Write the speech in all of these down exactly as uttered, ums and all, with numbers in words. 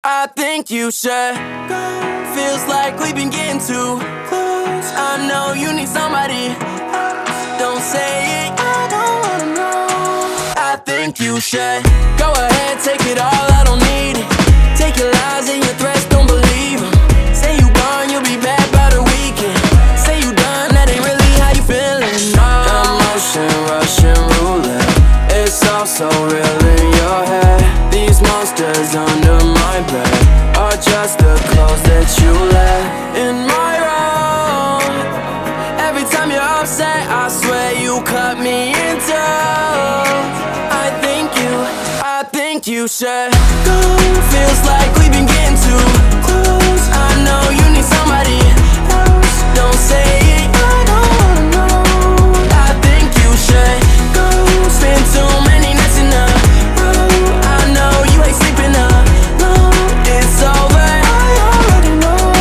I think you should go. Feels like we've been getting too close. I know you need somebody else. Don't say it, I don't wanna know. I think you should go ahead, take it all, I don't need it. Take your lies and your threats, don't believe them. Say you gone, you'll be back by the weekend. Say you done, that ain't really how you feeling. No. Emotion, Russian roulette. It's all so real in your head. These monsters under my bed are just the clothes that you let in my room. Every time you're upset, I swear you cut me in two. I think you, I think you should go. Feels like we've been getting too close. I know you need somebody else. Don't say it, I don't wanna know. I think you should go. Spend too many nights in a row. I know you hate sleeping alone. It's over, I already know.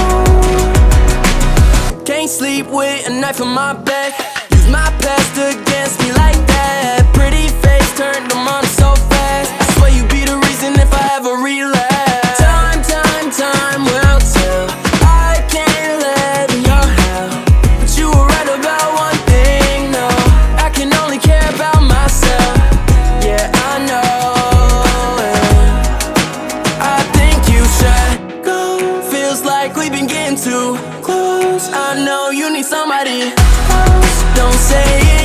Can't sleep with a knife in my back. Use my past against me like that. Pretty face turned them on so fast. I swear you be the reason if I ever relapse. Time, time, time will tell. I can't let in your hell. But you were right about one thing, no. I can only care about myself. Yeah, I know it. I think you should go. Feels like we've been getting too close. I know you need somebody else. Don't say it,